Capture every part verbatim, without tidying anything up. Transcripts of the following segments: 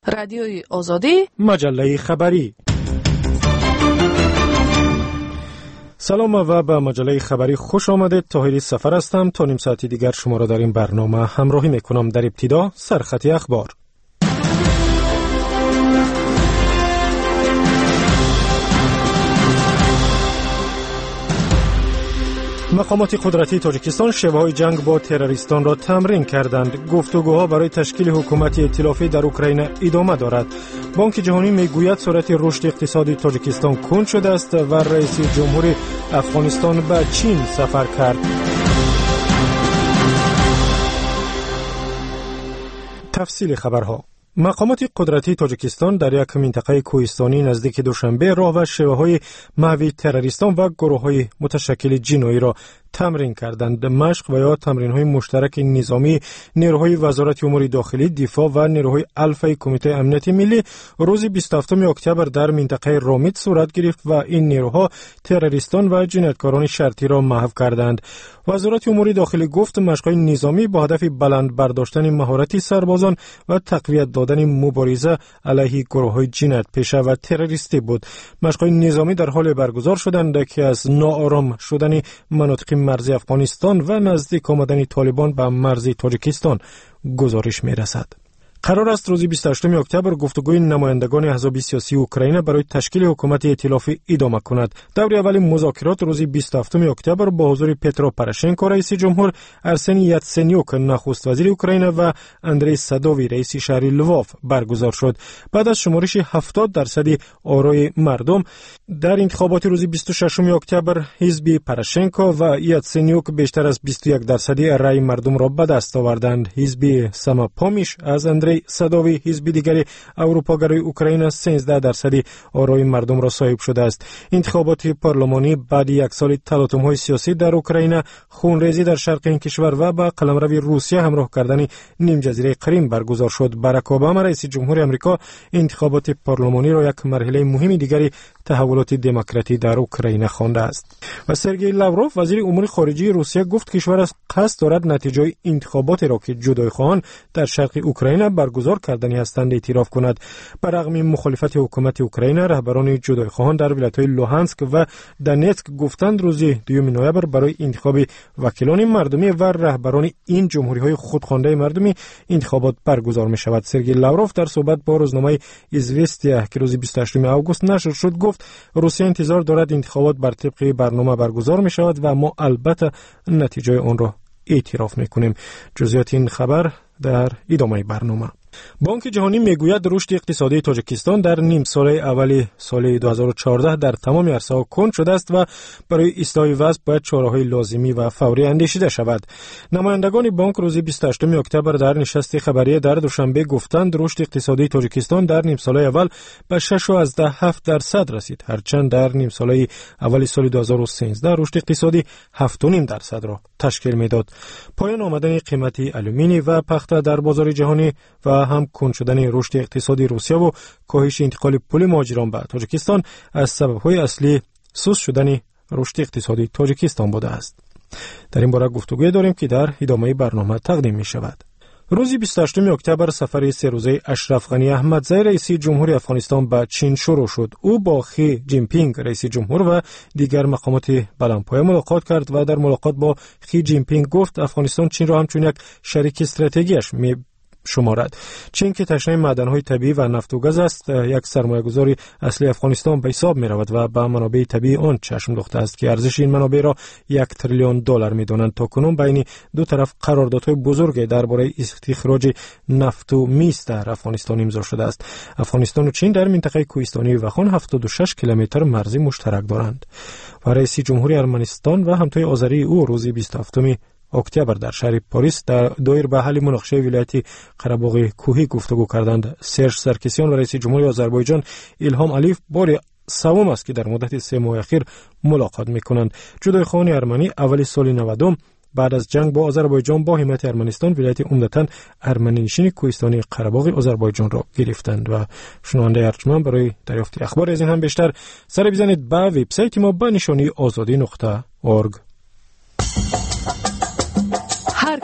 رادیوی آزادی، مجله خبری. سلام و به مجله خبری خوش آمدید. طاهری سفر هستم. تا نیم ساعتی دیگر شما را در این برنامه همراهی میکنم. در ابتدا سرخط اخبار. مقامات قدرتی تاجیکستان شیوه‌های جنگ با تروریستان را تمرین کردند. گفتگوها برای تشکیل حکومت ائتلافی در اوکراین ادامه دارد. بانک جهانی میگوید سرعت رشد اقتصادی تاجیکستان کند شده است و رئیس جمهور افغانستان به چین سفر کرد. تفصیل خبرها. مقامات قدرتی تاجیکستان در یک منطقه کوهستانی نزدیک دوشنبه راه و شیوه‌های محوی تروریستان و گروه‌های متشکل جنایی را تمرین کردند. مشق و یا تمرین‌های مشترک نظامی نیروهای وزارت امور داخلی، دفاع و نیروهای الفای کمیته امنیت ملی روز بیست و هفتم اکتبر در منطقه رامیت صورت گرفت و این نیروها تروریستان و جنایتکاران شرطی را محو کردند. وزارت امور داخلی گفت مشق‌های نظامی با هدف بلند برداشتن مهارت سربازان و تقویت دادن مبارزه علیه گروه‌های جنایت پیشه و تروریستی بود. مشق‌های نظامی در حال برگزار شدند که از ناآرام شدن مناطق مرزی افغانستان و نزدیک آمدن طالبان به مرزی تاجیکستان گزارش می‌رسد. قرار است روز بیست و هشتم اکتبر گفتگوی نمایندگان احزاب سیاسی اوکراین برای تشکیل حکومت ائتلافی ادامه کند. دور اول مذاکرات روز بیست و هفتم اکتبر با حضور پترو پروشنکو رئیس جمهور، ارسنی یاتسنیوک نخست وزیر اوکراین و اندری سادووی رئیس شهر لووف برگزار شد. بعد از شمارش هفتاد درصد آرای مردم در انتخابات روز بیست و ششم اکتبر، حزب پروشنکو و یاتسنیوک بیشتر از بیست و یک درصد رای مردم را به دست آوردند. حزب ساماپومیش از اندری سادووی، حزب دیگر اروپاگرای اوکراین، سیزده درصد آرای مردم را صاحب شده است. انتخابات پارلمانی بعد یک سال تلاطم‌های سیاسی در اوکراین، خونریزی در شرق این کشور و با قلمرو روسیه همراه کردن نیم جزیره کریم برگزار شد. باراک اوباما رئیس جمهور آمریکا انتخابات پارلمانی را یک مرحله مهم دیگری تحولات دموکراتی در اوکراین خوانده است. و سرگئی لاوروف وزیر امور خارجه روسیه گفت کشور از قصد دارد نتیجه انتخابات را که جدایخواهان در شرق اوکراین برگزار کردنی هستند اعتراف کند. برغم مخالفت حکومت اوکراین، رهبران جدایخواهان در ولایت‌های لوهانسک و دونتسک گفتند روز دوم نوامبر برای انتخاب وکیلان مردمی و رهبران این جمهوری‌های خودخوانده مردمی انتخابات برگزار می‌شود. سرگئی لاوروف در صحبت با روزنامه ایزوستیا که روز بیست و هشتم آگوست نشر شد گفت روسیه انتظار دارد انتخابات بر طبق برنامه برگزار می شود و ما البته نتیجه آن را اعتراف می کنیم. جزئیات این خبر در ادامه برنامه. بانک جهانی میگوید رشد اقتصادی تاجیکستان در نیم سال اول سال دو هزار و چهارده در تمام عرصه‌ها کند شده است و برای اصلاح وضع باید چاره‌های لازمی و فوری اندیشیده شود. نمایندگان بانک روز بیست و هشتم اکتبر در نشست خبری در دوشنبه گفتند رشد اقتصادی تاجیکستان در نیم سال اول به شش و هفت درصد رسید، هرچند در نیم سال اول سال دو هزار و سیزده رشد اقتصادی هفت و نیم درصد را تشکیل میداد. پایان آمدن قیمت آلومینی و پخته در بازار جهانی و هم کند شدن رشد اقتصادی روسیه و کاهش انتقال پول مهاجران به تاجیکستان از سبب‌های اصلی سست شدن رشد اقتصادی تاجیکستان بوده است. در این باره گفتگوی داریم که در ادامه برنامه تقدیم می شود. روز بیست و هشتم اکتبر سفر سه روزه اشرف غنی احمدزی رئیس جمهور افغانستان به چین شروع شد. او با خی جینپینگ رئیس جمهور و دیگر مقامات بلندپایه ملاقات کرد و در ملاقات با خی جینپینگ گفت افغانستان چین را همچون یک شریک استراتژیش می شمارد. چین که تشنه معدن‌های طبیعی و نفت و گاز است، یک سرمایه‌گذاری اصلی افغانستان به حساب می‌رود و به منابع طبیعی آن چشم دوخته است که ارزش این منابع را یک تریلیون دلار می‌دانند. تاکنون بین دو طرف قراردادهای بزرگ درباره استخراج نفت و میز در افغانستان امضا شده است. افغانستان و چین در منطقه کوهستانی وخان هفتاد و شش کیلومتر مرزی مشترک دارند. و رئیس جمهوری ارمنستان و همتای آذری او روز بیست و هفتم اکتبر در شهر پاریس در دایر به حل مناقشه ولایت قره باغ کوهی گفتگو کردند. سرژ سرکسیان و رئیس جمهوری آذربایجان ایلهام علیف بار سوم است که در مدت سه ماه اخیر ملاقات می‌کنند. جدایخواهان ارمنی اول سال نود بعد از جنگ با آذربایجان با حمایت ارمنستان ولایت عمدتاً ارمنی نشین کوهستانی قره باغ آذربایجان را گرفتند. و شنونده ارجمند برای دریافت اخبار از این هم بیشتر سر بزنید به وبسایت ما به نشانی آزادی نقطه اورگ. هر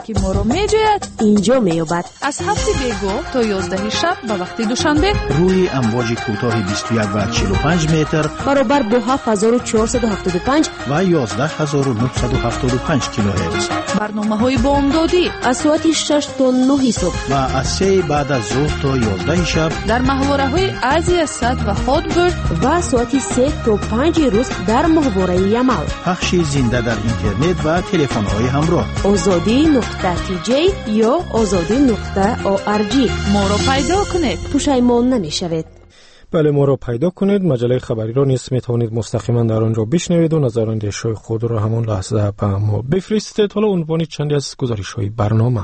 که ما رو میجوید اینجا میابد. از هفت بیگو تا یازده شب به وقت دوشنبه روی امواج کوتاه بیست و یک و چهل و پنج متر برابر با هفت هزار و چهارصد و هفتاد و پنج و یازده هزار و نهصد و هفتاد و پنج کیلوهرتز. برنامه های بامدادی از ساعت شش تا نه صبح و از سه بعد از ظهر تا یازده شب در محوره های ازیا صد و هادبرد و ساعت سه تا پنج روز در محوره یمل. پخش زنده در اینترنت و تلفن های همراه. آزادی نقطه تی جی یا آزادی نقطه او آر جی. ما رو پیدا کنید، پشیمان نمیشوید. بله، ما رو پیدا کنید. مجله خبری را نیز میتوانید مستقیما در آنجا بشنوید و نظراندیش‌های خود را همون لحظه به ما بفرستید. حالا عنوان چندی از گزارش‌های برنامه.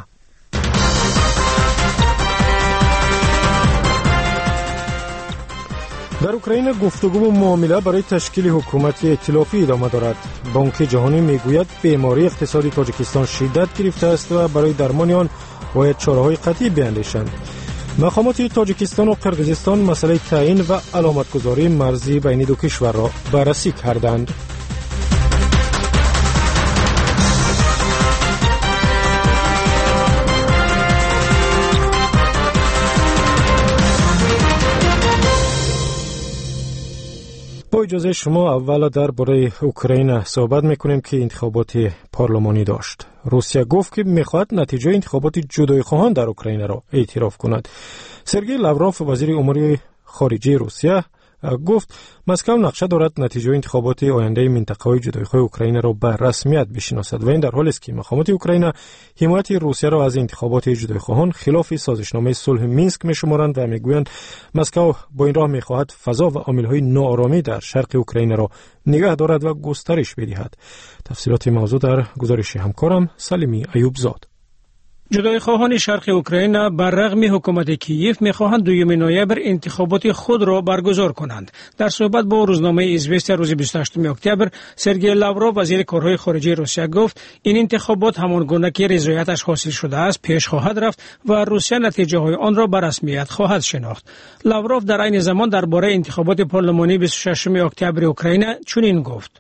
در اوکراین گفتگو و معامله برای تشکیل حکومت ائتلافی ادامه دارد. بانک جهانی میگوید بیماری اقتصادی تاجیکستان شدت گرفته است و برای درمان آن باید چاره‌های قطعی بیاندیشند. مقامات تاجیکستان و قرقیزستان مسئله تعیین و علامتگذاری مرزی بین دو کشور را بررسی کردند. با اجازه شما اول درباره اوکراین صحبت میکنیم که انتخابات پارلمانی داشت. روسیه گفت که میخواهد نتیجه انتخابات جدای خواهان در اوکراین را اعتراف کند. سرگئی لاوروف وزیر امور خارجه روسیه گفت مسکو نقشه دارد نتیجه انتخابات آینده منطقه‌های جدایخواه اوکراین را به رسمیت بشناسد و این در حالی است که مقامات اوکراین حمایت روسیه را از انتخابات جدایخواهان خلاف سازشنامه صلح مینسک می‌شمارند و میگویند مسکو با این راه می‌خواهد فضا و عامل‌های ناآرامی در شرق اوکراین را نگه دارد و گسترش بدهد. تفصیلات موضوع در گزارش همکارم سلیمی ایوبزاد. جدایخواهان شرق اوکراین بر رغم حکومت کییف می‌خواهند دوم نوامبر انتخابات خود را برگزار کنند. در صحبت با روزنامه ایزوستیا روز بیست و هشتم اکتبر، سرگئی لاوروف وزیر کارهای خارجه روسیه گفت این انتخابات همان گونه که رضایتش حاصل شده است پیش خواهد رفت و روسیه نتیجه های آن را به رسمیت خواهد شناخت. لاوروف در عین زمان درباره انتخابات پارلمانی بیست و ششم اکتبر اوکراین چنین گفت: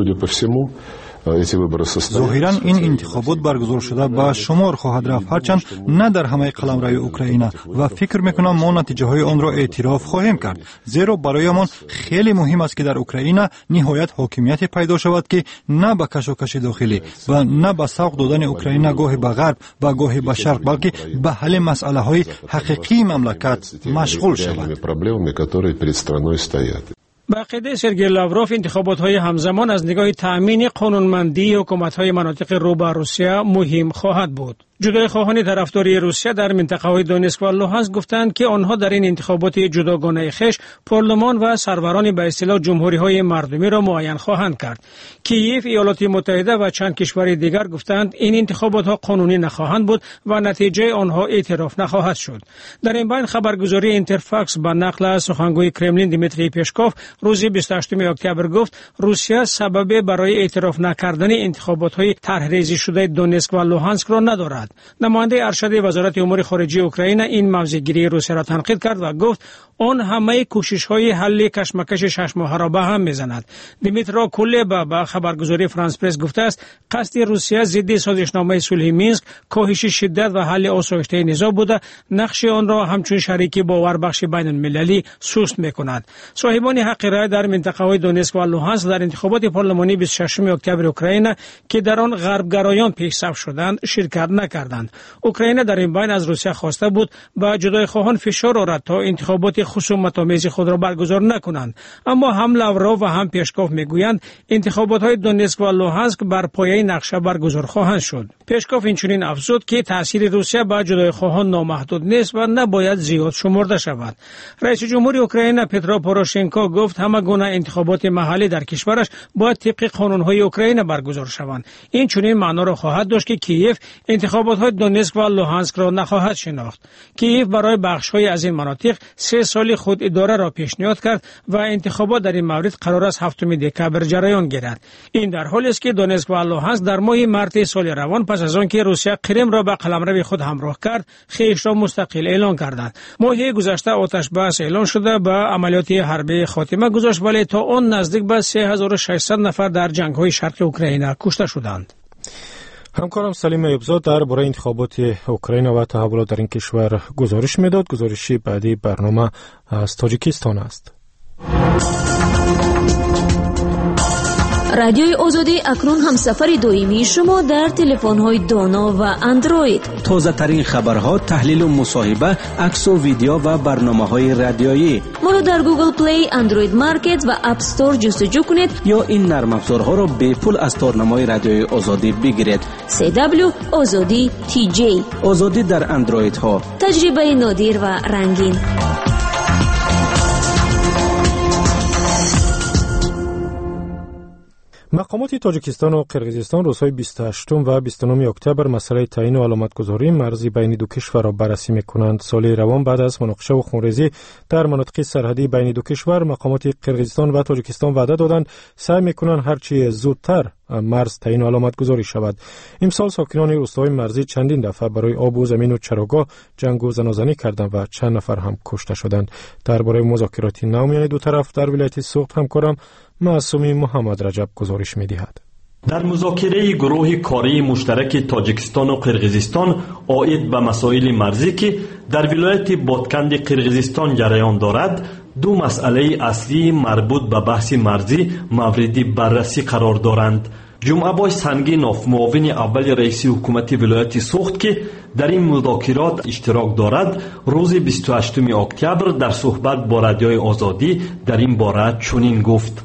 ظاهراً این انتخابات برگزار شده با شمار خواهد رفت، هرچند نه در همه قلمرو اوکراین، و فکر میکنم ما نتیجه های آن را اعتراف خواهیم کرد، زیرا برایمان خیلی مهم است که در اوکراین نهایت حاکمیت پیدا شود که نه به کشاکش داخلی و نه به سوق دادن اوکراین گاهی به غرب و گاهی به شرق، بلکه به حل مسئله های حقیقی مملکت مشغول شود. با عقیده سرگئی لاوروف انتخابات‌های همزمان از نگاه تأمین قانونمندی حکومت‌های مناطق رو به روسیه مهم خواهد بود. جدایخواهان طرفداری روسیه در منطقه‌های دونسک و لوهانسک گفتند که آنها در این انتخابات جداگانه خویش پارلمان و سروران به اصطلاح جمهوری‌های مردمی را معین خواهند کرد. کییف، ایالات متحده و چند کشور دیگر گفتند این انتخابات‌ها قانونی نخواهند بود و نتیجه آنها اعتراف نخواهد شد. در این بین خبرگزاری اینترفاکس با نقل از سخنگوی کرملین دیمیتری پسکوف روز بیست و هشتم اکتبر گفت روسیه سبب برای اعتراف نکردن انتخابات‌های طرحریزی شده دونسک و لوهانسک را ندارد. نماینده ارشد وزارت امور خارجه اوکراین این موضع‌گیری روسیه را تنقید کرد و گفت آن همه کوشش‌های حل کشمکش شش ماهه را به هم می‌زند. دیمیترا کولبا با خبرگزاری فرانس پرس گفته است قصد روسیه ضد سازشنامه صلح مینسک کاهش شدت و حل آسایشته نزاع بوده، نقش آن را همچون شریکی باوربخش بین‌المللی سست می‌کند. صاحبان حق رای در منطقه‌های دونسک و لوهانسک در انتخابات پارلمانی بیست و ششم اکتبر اوکراین که در آن غربگرایان پیش‌صف شدند شرکت نکردند. اوکراین در این بین از روسیه خواسته بود با جدایخواهان فشار آورد تا انتخابات خصومت‌آمیز خود را برگزار نکنند، اما هم لاوروف و هم پسکوف میگویند انتخابات‌های دونسک و لوهانسک بر پایه نقشه برگزار خواهند شد. پسکوف اینچنین افزود که تاثیر روسیه بر جدایخواهان نامحدود نیست و نباید زیاد شمرده شود. رئیس جمهور اوکراین پترو پوروشنکو گفت همه گونه انتخابات محلی در کشورش باید طبق قانون‌های اوکراین برگزار شوند. این چنین معنا را خواهد داشت که کییف انتخابات‌های دونسک و لوهانسک را نخواهد شناخت. کییف برای بخش‌های از این مناطق سه سال خود اداره را پیشنهاد کرد و انتخابات در این مورد قرار است هفتم دکبر جریان گیرد. این در حالی است که دونسک و لوهانسک در ماه مارس سال روان پس از آنکه روسیه کرم را به قلمرو خود همراه کرد، خویش را مستقل اعلام کردند. ماه گذشته آتش بس اعلان شده به عملیات حربی خاتمه گذاشت، ولی تا آن نزدیک به سه هزار و ششصد نفر در جنگ‌های شرق اوکراین کشته شدند. همکارم سلیم ایوبزاد درباره انتخابات اوکراین و تحولات در این کشور گزارش میداد. گزارشی بعدی برنامه از تاجیکستان است. رادیوی آزادی اکنون همسفر دائمی شما در تلفن‌های دانا و اندروید. تازه ترین خبرها، تحلیل و مصاحبه، عکس و ویدیو و برنامه‌های رادیویی. ما را در گوگل پلی، اندروید مارکت و اپ استور جستجو کنید یا این نرم افزارها را به پول از تارنمای رادیوی آزادی بگیرید. سی دبلیو آزادی تی جی. آزادی در اندروید ها. تجربه نادر و رنگین. مقامات تاجیکستان و قرقیزستان روزهای بیست و هشتم و بیست و نهم اکتبر مسئله تعیین و علامتگذاری مرزی بین دو کشور را بررسی می‌کنند. سال روان بعد از مناقشه و خونریزی در مناطق سرحدی بین دو کشور، مقامات قرقیزستان و تاجیکستان وعده دادند سعی می‌کنند هرچی زودتر مرز تعیین و علامتگذاری شود. امسال ساکنان روستاهای مرزی چندین دفعه برای آب و زمین و چراگاه جنگ و زنازنی کردند و چند نفر هم کشته شدند. درباره مذاکرات نو میان دو طرف در ولایت سوخت همکارم معصومی محمد رجب گزارش می‌دهد. در مذاکره گروه کاری مشترک تاجیکستان و قرقیزستان عاید به مسائل مرزی که در ولایت بادکند قرقیزستان جریان دارد، دو مسئله اصلی مربوط به بحث مرزی مورد بررسی قرار دارند. جمعه‌بای سنگینوف، معاون اول رئیس حکومت ولایت سوخت که در این مذاکرات اشتراک دارد، روز بیست و هشتم اکتبر در صحبت با رادیوی آزادی در این باره چنین گفت: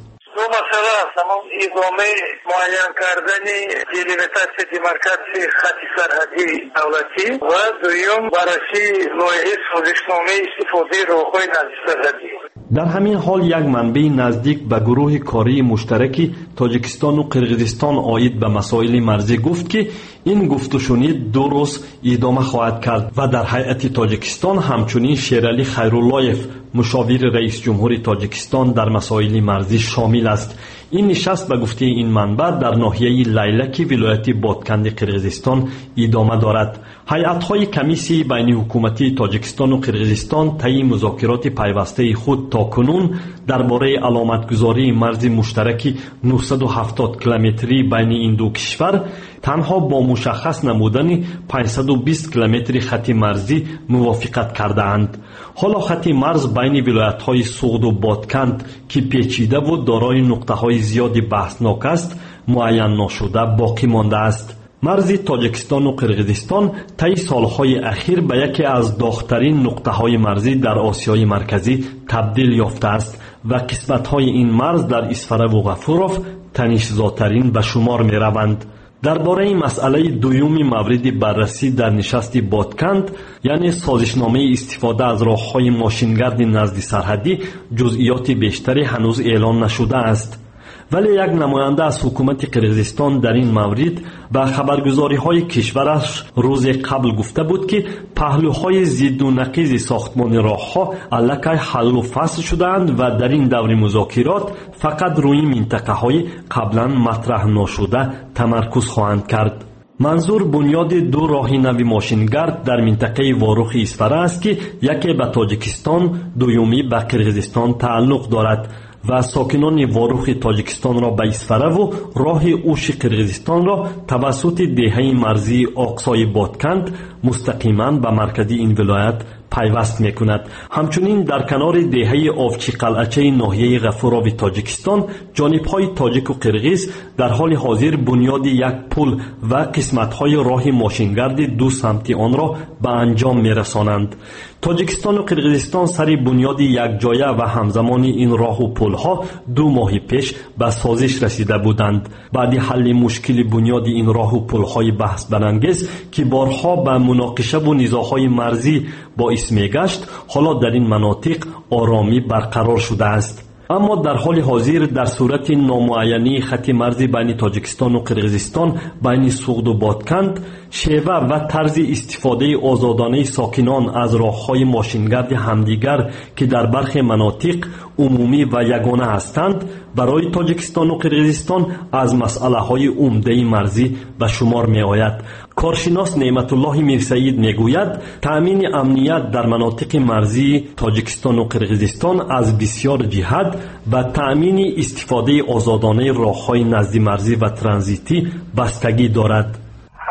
ادامه معین کردن دیلیمیتاسیون دیمارکاسیون خط سرحدی دولتی و دوم بررسی لایحه سازشنامه استفاده راه‌های نزدیک سرحدی. در همین حال یک منبع نزدیک به گروه کاری مشترک تاجیکستان و قرقیزستان عاید به مسائل مرزی گفت که این گفت و شنید دو روز ادامه خواهد کرد و در هیئت تاجیکستان همچنین شیرعلی خیراللهیف، مشاور رئیس جمهور تاجیکستان در مسائل مرزی شامل است. این نشست به گفته این منبع در ناحیه لیلک ولایت بادکند قرقیزستان ادامه دارد. هیئت‌های کمیسی بین حکومتی تاجیکستان و قرقیزستان طی مذاکرات پیوسته خود تاکنون درباره علامتگذاری مرز مشترک نهصد و هفتاد کیلومتری بین این دو کشور تنها با مشخص نمودن پانصد و بیست کیلومتر خط مرزی موافقت کرده‌اند. حالا خط مرز بین ولایت‌های سوغد و بادکند که پیچیده و دارای نقطه‌های زیادی بحثناک است، معین نشده باقی مانده است. مرز تاجیکستان و قرقیزستان طی سالهای اخیر به یکی از داغ‌ترین نقطه‌های مرزی در آسیای مرکزی تبدیل یافته است و قسمت‌های این مرز در اسفره و غفوروف تنش‌زاترین به شمار می‌روند. درباره این مسئله دومی مورد بررسی در نشست بادکند، یعنی سازشنامه استفاده از راه‌های ماشینگرد نزد سرحدی، جزئیات بیشتری هنوز اعلان نشده است. ولی یک نماینده از حکومت قرقیزستان در این مورد به خبرگزاری‌های کشورش روز قبل گفته بود که پهلوهای ضد و نقیض ساختمان راه‌ها الکی حل و فصل شده‌اند و در این دور مذاکرات فقط روی منطقه‌های قبلا مطرح نشده تمرکز خواهند کرد. منظور بنیاد دو راه نو ماشینگرد در منطقه واروخ اسفره است که یکی به تاجیکستان، دومی به قرقیزستان تعلق دارد و ساکنان واروخ تاجیکستان را به اسفره و راه اوش قرقیزستان را توسط دهه مرزی آقسای بادکند مستقیما به مرکز این ولایت پیوست میکند. همچنین در کنار دهه آوچی قلعچه ناحیه غفوروف تاجیکستان، جانب‌های تاجیک و قرقیز در حال حاضر بنیاد یک پل و قسمت‌های راه ماشینگرد دو سمتی آن را به انجام میرسانند. تاجیکستان و قرقیزستان سر بنیاد یک جایه و همزمان این راه و پل‌ها دو ماه پیش به سازش رسیده بودند. بعد حل مشکل بنیاد این راه و پل‌های بحث برانگیز که بارها به مناقشه و نزاع‌های مرزی باعث میگشت، حالا در این مناطق آرامی برقرار شده است. اما در حال حاضر در صورت نامعینی خط مرزی بین تاجیکستان و قرقیزستان بین سوغد و بادکند، شیوه و طرز استفاده آزادانه ساکنان از راه‌های ماشینگرد همدیگر که در برخی مناطق عمومی و یگانه هستند، برای تاجیکستان و قرقیزستان از مسئله‌های عمده مرزی به شمار می‌آید. کارشناس نعمت الله میرسعید میگوید تأمین امنیت در مناطق مرزی تاجیکستان و قرقیزستان از بسیار جهت و تأمین استفاده آزادانه راه‌های نزد مرزی و ترانزیتی بستگی دارد.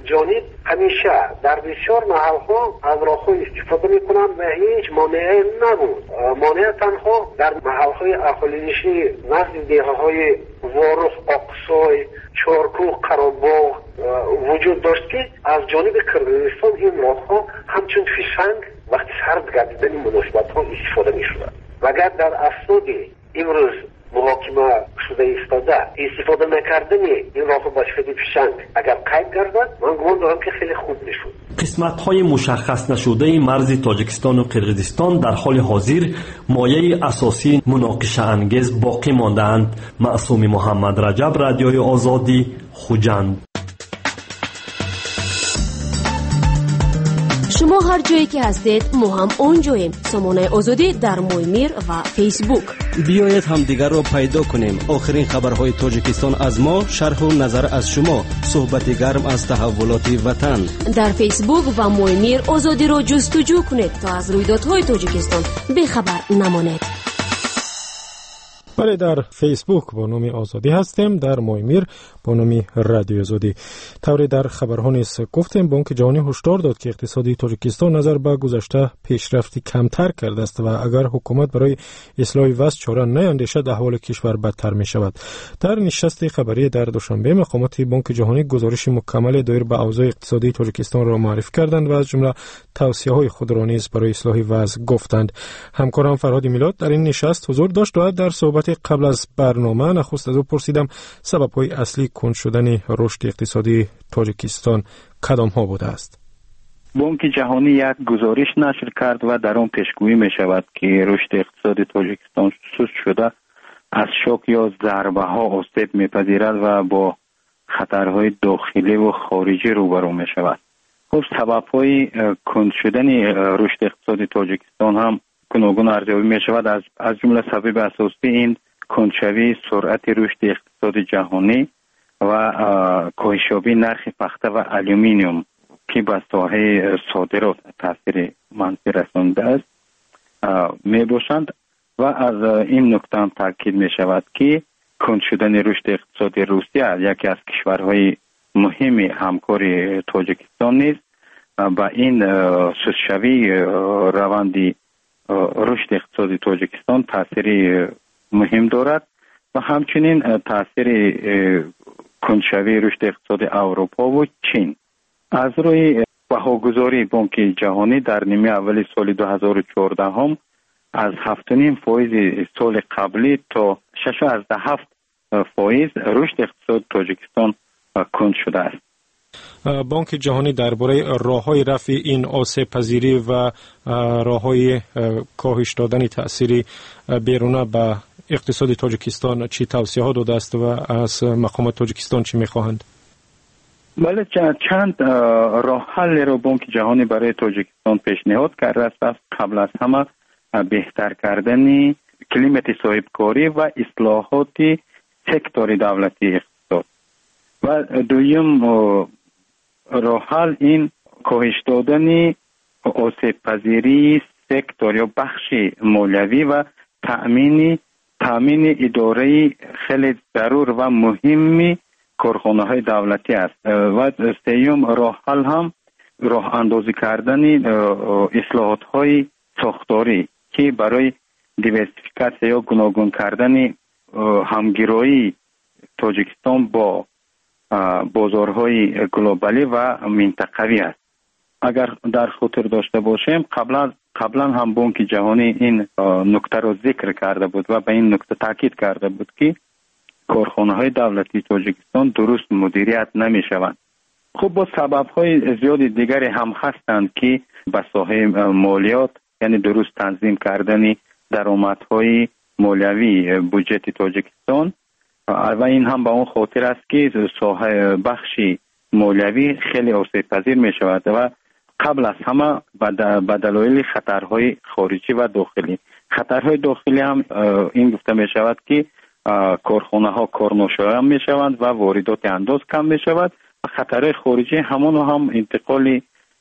جانب همیشه در بسیار محل‌ها از راه‌های استفاده می‌کنند و هیچ مانعی نبود. مانع تنها در محل‌های اهالی‌نشین نزد دهه‌های وارخ، آقسای، چارکوه، قراباغ وجود داشت که از جانب کرغیزستان این راه‌ها همچون فیشنگ وقتی سرد گردیدن مناسبت‌ها استفاده می‌شود. و اگر در اسناد امروز محاکمه شده ایستاده استفاده نکردن این راه با شده فیشنگ اگر قید گردد، من گمان دارم که خیلی خوب میشود. قسمت‌های مشخص نشده مرز تاجیکستان و قرقیزستان در حال حاضر مایه اساسی مناقشه انگیز باقی مانده‌اند. معصوم محمد رجب، رادیوی آزادی، خوجند. شما هر جایی که هستید ما هم اونجاییم. سامانه آزادی در مویمیر و فیسبوک. بیایید همدیگر را پیدا کنیم. آخرین خبرهای تاجیکستان از ما، شرح و نظر از شما، صحبت گرم از تحولات وطن. در فیسبوک و مویمیر آزادی را جستجو کنید تا از رویدادهای تاجیکستان بخبر نمانید. بله، در فیسبوک با نام آزادی هستیم، در مویمیر با نام رادیو آزادی. طوری در خبرها نیز گفتیم بانک جهانی هشدار داد که اقتصادی تاجیکستان نظر به گذشته پیشرفتی کمتر کرده است و اگر حکومت برای اصلاح وضع چاره نیندیشد احوال کشور بدتر می شود. در نشست خبری در دوشنبه مقامات بانک جهانی گزارش مکمل دایر به اوضاع اقتصادی تاجیکستان را معرفی کردند و از جمله توصیه‌های خود را نیز برای اصلاح وضع گفتند. همکارم فرهاد میلاد در این نشست حضور داشت و در صحبت قبل از برنامه نخست از او پرسیدم سبب‌های اصلی کند شدن رشد اقتصادی تاجیکستان کدام ها بوده است. بانک جهانی یک گزارش نشر کرد و در آن پیشگویی می شود که رشد اقتصادی تاجیکستان سست شده از شوک یا ضربه ها آسیب می‌پذیرد و با خطرهای داخلی و خارجی روبرو می شود. خب سبب‌های کند شدن رشد اقتصادی تاجیکستان هم گوناگون ارزیابی می شود. از از جمله سبب اساسی این کندشوی سرعت رشد اقتصاد جهانی و کاهش‌یابی نرخ پخته و آلومینیوم که به ساحه صادرات تاثیر منفی رسانده است می باشند و از این نکته هم تاکید می شود که کند شدن رشد اقتصادی روسیه یکی از کشورهای مهم همکار تاجیکستان نیست با این سست‌شوی روندی رشد اقتصادی تاجیکستان تاثیر مهم دارد و همچنین تاثیر کندشوی رشد اقتصاد اروپا و چین. از روی بهاگذاری بانک جهانی در نیمه اولی سال دو هزار و چهارده هم از هفت و نیم فایز سال قبلی تا شش و هفت فایز رشد اقتصاد تاجیکستان کند شده است. بانک جهانی درباره راه‌های رفع این آسیب پذیری و راه‌های کاهش دادن تأثیر بیرونه به اقتصاد تاجیکستان چی توصیه‌ها داده است و از مقامات تاجیکستان چی می‌خواهند؟ بله، چند راه حل را بانک جهانی برای تاجیکستان پیشنهاد کرده است. قبل از همه بهتر کردن کلیمت صاحبکاری و اصلاحات سکتور دولتی اقتصاد و دویم راه حل این کاهش دادن آسیب پذیری سکتور یا بخش مالیوی و تأمین تأمین اداره خیلی ضرور و مهمی کارخانه های دولتی است و سوم راه حل هم راه اندازی کردن اصلاحات های ساختاری که برای دیورسیفیکاسیون یا گوناگون کردن همگرایی تاجیکستان با بازارهای گلوبالی و منطقوی است. اگر در خاطر داشته باشیم قبلا قبلا هم بانک جهانی این نکته را ذکر کرده بود و به این نکته تاکید کرده بود که کارخانه های دولتی تاجیکستان درست مدیریت نمی شوند. خب با سبب های زیاد دیگری هم هستند که به ساحه مالیات یعنی درست تنظیم کردن درآمدهای مالیوی بودجه تاجیکستان و این هم به اون خاطر است که ساحه بخشی مالیوی خیلی آسیب پذیر می شود و قبل از همه به دلایل خطرهای خارجی و داخلی. خطرهای داخلی هم این گفته می شود که کارخانه ها کارناشایان می شوند و واردات انداز کم می شود و خطرهای خارجی همون هم انتقال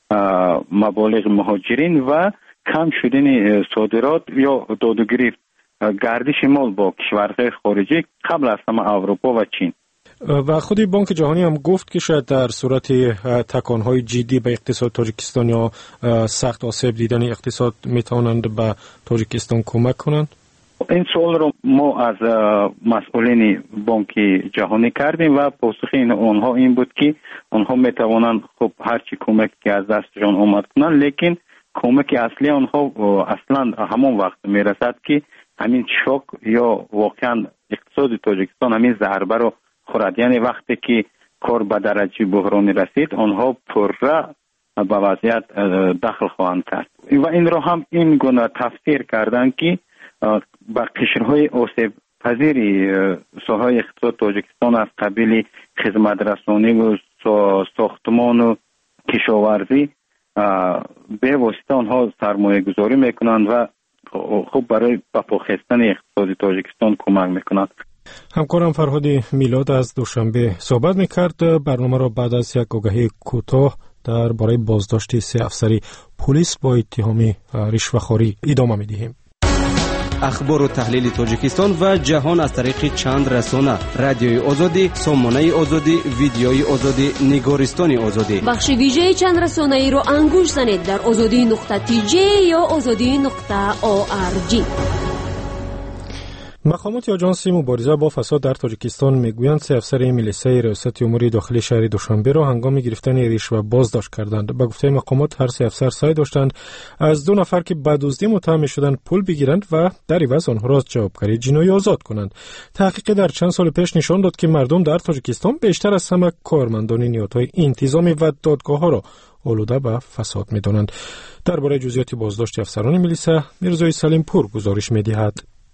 مبالغ مهاجرین و کم شدن صادرات یا داد و گریفت گردش مال با کشورهای خارجی قبل از همه اروپا و چین. و خود بانک جهانی هم گفت که شاید در صورت تکانهای جدی به اقتصاد تاجیکستان یا سخت آسیب دیدن اقتصاد میتوانند به تاجیکستان کمک کنند. این سوال رو ما از مسئولین بانک جهانی کردیم و پاسخ اونها این بود که اونها میتوانند خب هرچی کمک که از دستشان اومد کنند، لیکن کمک اصلی اونها اصلا همون وقت میرسد که همین شوک یا واقعا اقتصاد تاجیکستان همین ضربه رو خورد. یعنی وقتی که کار به درجه بحرانی رسید اونها پره به وضعیت دخل خواهند کرد و این رو هم این گونه تفسیر کردن که با قشرهای آسیب پذیری ساحه اقتصاد تاجیکستان از قبیل خدمت رسانی و ساختمان و کشاورزی به واسطه آنها سرمایه گذاری میکنند و خوب برای بپاخستن اقتصاد تاجیکستان کمک میکنند. همکارم فرهادی میلاد از دوشنبه صحبت میکرد. برنامه را بعد از یک آگهی کوتاه درباره بازداشت سه افسری پلیس با اتهام رشوه‌خواری ادامه میدهیم. اخبار و تحلیل تاجیکستان و جهان از طریق چند رسانه: رادیوی آزادی، سامانه آزادی، ویدیوی آزادی، نگارستان آزادی. بخش ویژه چند رسانه ای رو انگوش زنید در آزادی نقطه تی جی یا آزادی نقطه او آر جی. مقامات آژانس مبارزه با فساد در تاجیکستان میگویند سه افسر میلیسای ریاست امور داخلی شهر دوشنبه را هنگام گرفتن رشوه بازداشت کردند. به گفته مقامات هر سه افسر سعی داشتند از دو نفر که به دزدی متهم شدند پول بگیرند و در عوض آنها را از جوابکاری جنایی آزاد کنند. تحقیق در چند سال پیش نشان داد که مردم در تاجیکستان بیشتر از همه کارمندان نهادهای انتظامی و دادگاه‌ها را آلوده به فساد می‌دانند. درباره جزئیات بازداشت افسران میلیسا میرزای سلیم پور گزارش می‌دهد.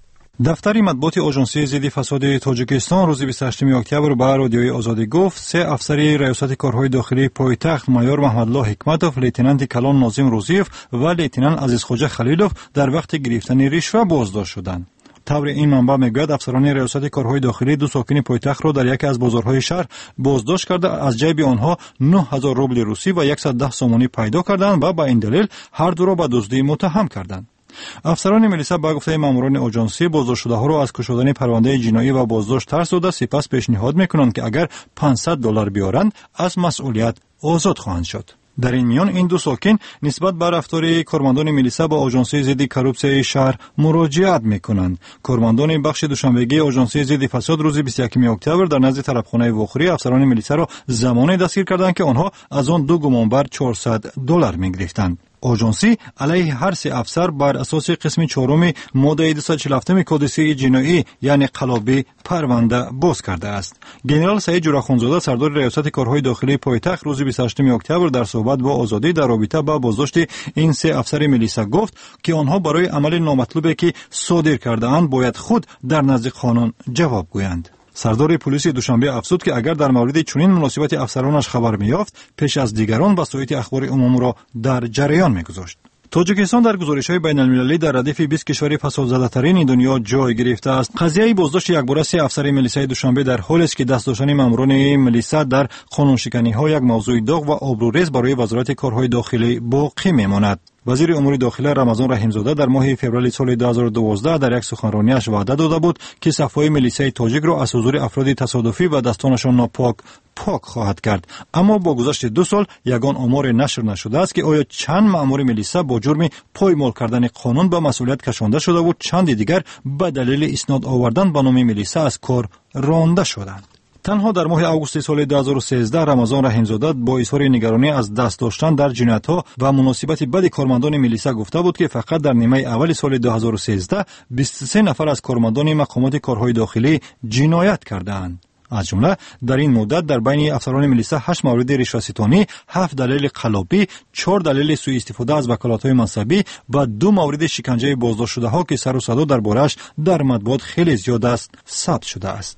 دفتر مطبوعات آژانسی ضد فساد تاجیکستان روز بیست و هشتم اکتبر به رادیوی آزادی گفت سه افسر ریاست کارهای داخلی پایتخت مایور محمدالله حکمتوف، لیتنانت کلان ناظم روزیف و لیتنانت عزیزخواجه خلیلوف در وقت گرفتن رشوه بازداشت شدند. طور این منبع میگوید افسران ریاست کارهای داخلی دو ساکن پایتخت را در یکی از بازارهای شهر بازداشت کرده از جیب آنها نه هزار روبل روسی و صد و ده سومانی پیدا کردند و با این دلیل هر دو را به دزدی متهم کردند. افسران میلیسا با گفته ماموران آژانسی بازداشت شده ها را از کشودن پرونده جنایی و بازداشت ترس داده، سپس پیشنهاد میکنند که اگر پانصد دلار بیارند از مسئولیت آزاد خواهند شد. در این میان این دو ساکن نسبت به رفتار کارمندان میلیسا با آژانسی ضد کروپسیون شهر مراجعت میکنند. کارمندان بخش دوشنبگی آژانسی ضد فساد روز بیست و یکم اکتبر در نزد طلبخانه واخوری افسران میلیسا را زمانی دستگیر کردند که آنها از آن دو گمانبر چهارصد دلار میگرفتند. آژانسی علیه هر سه افسر بر اساس قسم چهارم ماده دویست و چهل و هفت کدیسه جنایی یعنی قلابی پرونده باز کرده است. ژنرال سعید جورخانزاده سردار ریاست کارهای داخلی پایتخت روز بیست و هشتم اکتبر در صحبت با آزادی در رابطه با بازداشت این سه افسر میلیسا گفت که آنها برای عمل نامطلوبی که صادر کرده اند باید خود در نزد قانون جواب گویند. سردار پلیس دوشنبه افزود که اگر در مورد چنین مناسبت افسرانش خبر می‌یافت پیش از دیگران وسایط اخبار عمومی را در جریان می‌گذاشت. تاجیکستان در گزارش‌های بین‌المللی در ردیف بیست کشور فسادزده‌ترین دنیا جای گرفته است. قضیه بازداشت یکباره سه افسر میلیسای دوشنبه در حالی است که دست داشتن ماموران میلیسا در قانونشکنی‌ها یک موضوع داغ و آبروریز برای وزارت کارهای داخلی باقی می‌ماند. وزیر امور داخلی رمضان رحیمزاده در ماه فوریه سال دو هزار و دوازده در یک سخنرانیش وعده داده بود که صفای میلیسای تاجیک را از حضور افراد تصادفی و دستانشان ناپاک پاک خواهد کرد. اما با گذشت دو سال یگان آمار نشر نشده است که آیا چند مأمور میلیسا با جرم پایمال کردن قانون به مسئولیت کشانده شده و چند دیگر به دلیل اسناد آوردن به نام میلیسا از کار رانده شدند. تنها در ماه آگوست سال دو هزار و سیزده رمضان رحیمزاده با اظهار نگرانی از دست داشتن در جنایت‌ها و مناسبت بد کارمندان میلیسا گفته بود که فقط در نیمه اول سال دو هزار و سیزده بیست و سه نفر از کارمندان مقامات کارهای داخلی جنایت کردند. از جمله در این مدت در بین افسران میلیسا هشت مورد رشوه‌ستانی، هفت دلیل قلابی، چهار دلیل سوء استفاده از وکالت‌های منصبی و دو مورد شکنجه بازداشت شده‌ها که سر و صدا درباره‌اش در مطبوعات خیلی زیاد است ثبت شده است.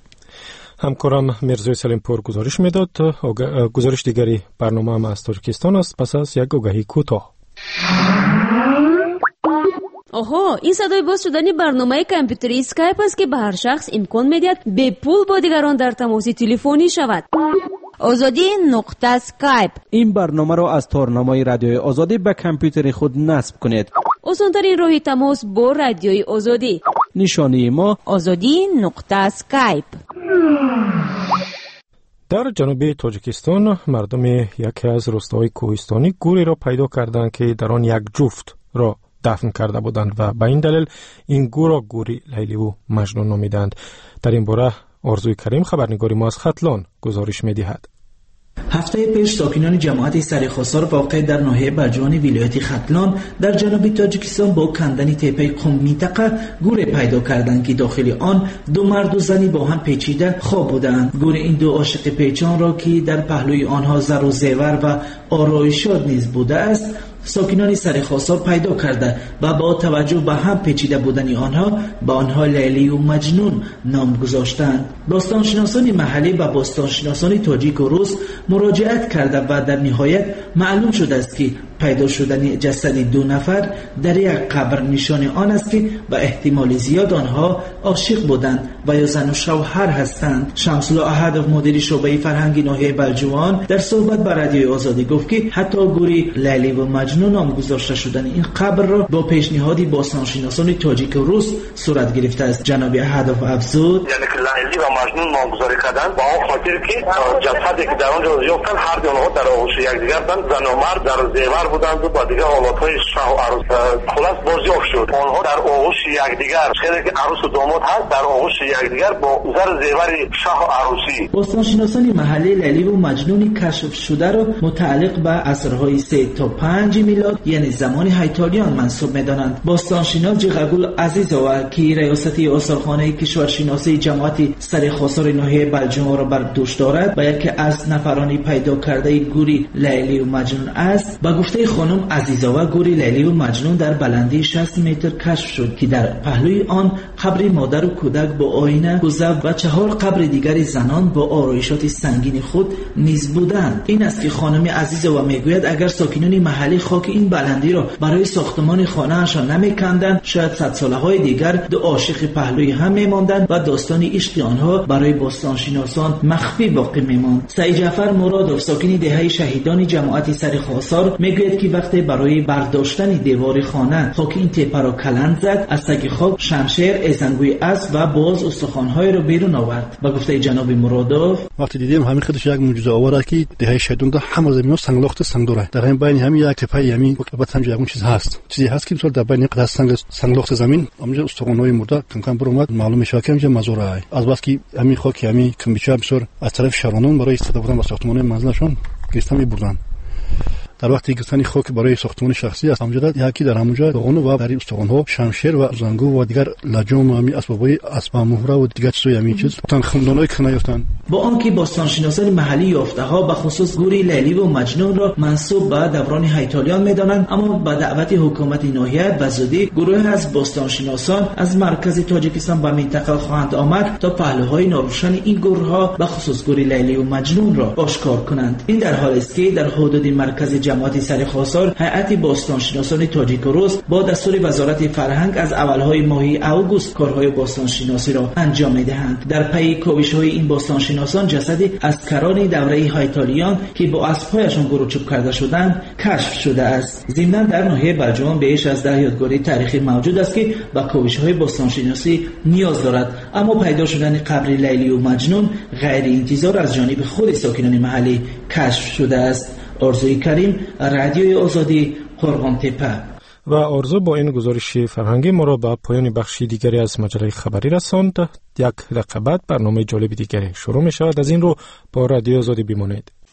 همکارم میرزای سلیم پور گزارش میداد. گزارش دیگری برنامه هم از تاجیکستان است پس از یک آگهی کوتاه. آها، این صدای باز شدن برنامه کامپیوتری اسکایپ است که به هر شخص امکان میدهد به پول با دیگران در تماس تلفنی شود. آزادی نقطه اسکایپ. این برنامه را از تارنمای رادیوی آزادی به کامپیوتر خود نصب کنید. آسان‌ترین راه تماس با رادیوی آزادی. نشانی ما آزادی نقطه اسکایپ. در جنوب تاجیکستان مردم یکی از روستاهای کوهستانی گوری را پیدا کردند که در آن یک جفت را دفن کرده بودند و به این دلیل این گور را گوری لیلی و مجنون نامیدند. در این باره آرزوی کریم خبرنگاری ما از ختلان گزارش می‌دهد. هفته پیش ساکنان جماعت سرخواسار واقع در ناحیه برجوان ولایت ختلان در جنوب تاجیکستان با کندن تپه قم منطقه گور پیدا کردند که داخل آن دو مرد و زنی با هم پیچیده خواب بودند. گور این دو عاشق پیچان را که در پهلوی آنها زر و زیور و آرایشات نیز بوده است ساکنان سرخواسار پیدا کرده و با توجه به هم پیچیده بودن آنها به آنها لیلی و مجنون نام گذاشتند. باستانشناسان محلی و باستانشناسان تاجیک و روس مراجعت کرده و در نهایت معلوم شده است که پیدا شدن جسد دو نفر در یک قبر نشان آن است که به احتمال زیاد آنها عاشق بودند و یا زن و شوهر هستند. شمس الله احدов مدیر شعبه فرهنگی ناحیه بلجوان در صحبت با رادیوی آزادی گفت که حتی گوری لیلی و مجنون نام گذاشته شدن این قبر را با پیشنهادی باستانشناسان تاجیک و روس صورت گرفته است. جناب احدов افزود یعنی که لیلی و مجنون نامگذاری کردن با آن خاطر که جسدی که در آنجا یافتن هر دو آنها در آغوش یکدیگر بودند، زن و مرد در زیور بودند و با دیگر حالاتهای شه و عروس خلاص بازیافت شد. آنها در آغوش یکدیگر خیلی که عروس و داماد هست در آغوش یکدیگر با زر زیور شه و عروسی. باستانشناسان محلی لیلی و مجنون کشف شده را متعلق به عصرهای سه تا پنج میلاد یعنی زمان هیتالیان منسوب می‌دانند. باستانشناس جیغگل عزیزووا که ریاستی آثارخانه کشورشناسی جماعت سرخواسار ناحیه بلجوان را بر دوش دارد و یکی از نفرانی پیدا کرده گوری لیلی و مجنون است. با گفته خانم عزیزووا گوری لیلی و مجنون در بلندی شصت متر کشف شد که در پهلوی آن قبر مادر و کودک با آینه، کوزه و چهار قبر دیگر زنان با آرایشات سنگین خود نیز بودند. این است که خانم عزیزووا میگوید اگر ساکنان محلی خاک این بلندی را برای ساختمان خانه‌شان نمی‌کندند شاید صد ساله‌های دیگر دو عاشق پهلوی هم می‌ماندند و داستان عشق آنها برای باستانشناسان مخفی باقی می‌ماند. سعید جعفر مرادوف ساکن دهه شهیدان جماعت سرخواسار میگوید که وقتی برای برداشتن دیوار خانه خاک این تپه را کلند زد از تگ خاک شمشیر، ازنگوی اسب و باز استخوان‌های را بیرون آورد. با گفته جناب مرادوف وقتی دیدیم همین خودش یک معجزه آور است که دهه شهیدان دا همه زمین سنگلاخت سنگ داره. در این بین همین یک تپه یمی البته همینجا یک چیز هست. چیزی هست که مثلا در بین قطع سنگ سنگلاخت زمین همینجا استخوان‌های مرده کم کم برآمد معلوم میشه که همینجا مزاره از بس که همین خاک همین کمبیچه بسیار از طرف شهرانان برای استفاده بودن با ساختمان منزلشون گرفته می‌بردن. در وقتی گرفتن خاک برای ساختمان شخصی است همونجا یکی در همونجا اون و در استخوان‌ها شمشیر و زنگو و دیگر لجام و همین اسبابای اسباب مهره و دیگر چیزای همین چیز تن خمدانای کنه یافتن. با آنکه باستانشناسان محلی یافته‌ها به خصوص گوری لیلی و مجنون را منسوب به دوران هیتالیان می‌دانند، اما با دعوت حکومت ناحیه و زودی گروه از باستانشناسان از مرکز تاجیکستان به منطقه خواهند آمد تا پهلوهای ناروشن این گروه‌ها به خصوص گوری لیلی و مجنون را آشکار کنند. این در حالی است که در حدود مرکز جماعت سرخواسار هیئت باستانشناسان تاجیک و روس با دستور وزارت فرهنگ از اولهای ماه اوگوست کارهای باستانشناسی را انجام می‌دهند. در پی کوشش‌های این باستانشناسان جسدی از کران دوره هیتالیان که با اسب‌هایشان گروچوب کرده شدند کشف شده است. ضمناً در ناحیه بلجوان بیش از ده یادگاری تاریخی موجود است که با کوشش‌های باستانشناسی نیاز دارد، اما پیدا شدن قبر لیلی و مجنون غیر انتظار از جانب خود ساکنان محلی کشف شده است. آرزوی کریم، رادیوی آزادی، قرغان تپه. و آرزو با این گزارش فرهنگی ما را به پایان بخشی دیگری از مجله خبری رساند. یک دقیقه بعد برنامه جالب دیگری شروع می شود. از این رو با رادیو آزادی بمانید.